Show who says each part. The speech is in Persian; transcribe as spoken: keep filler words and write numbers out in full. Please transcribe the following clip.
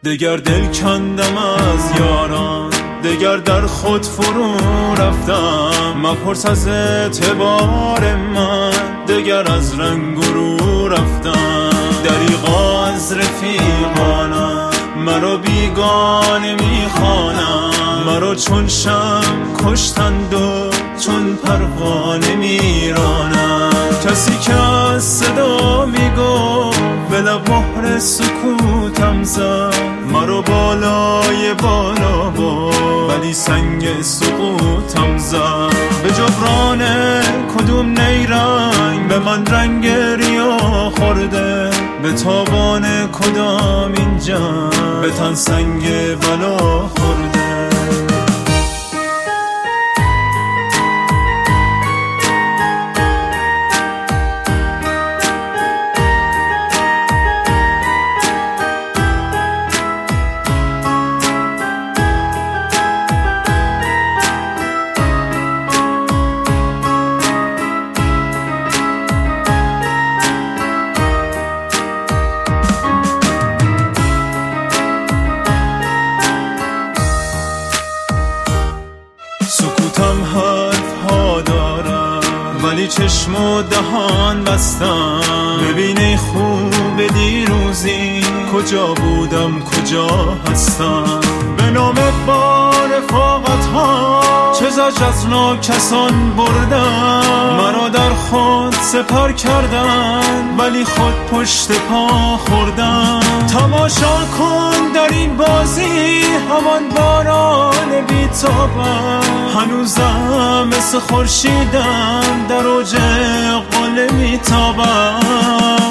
Speaker 1: دگر دل کندم از یاران، دگر در خود فرو رفتم. مپرس از اعتبار من، دگر از رنگ و رو رفتم. دریغا از رفیقانم مرا بیگانه میخوانم. مرا چون شمع کشتند و چون پروانه میرانم. کسی که از صدا میگفت به لب مهر سکوتم زد. مرا بالای بالا برد ولی سنگ سقوطم زد. به جبران کدوم نیرنگ به من رنگ ریا خورده. به تابان کدام اینجا به تن سنگ بلا خورده. سکوتم حرف ها دارم ولی چشم و دهان بستم. ببینی خوب دیروزی کجا بودم کجا هستم. به نام با رفاقت ها چه زجر از ناکسان بردم. مرا در خود سپر کردن ولی خود پشت پا خوردم. تماشا کن در این بازی همان باران بی‌تابم. هنوزم مثل خورشیدم در اوج قله میتابم.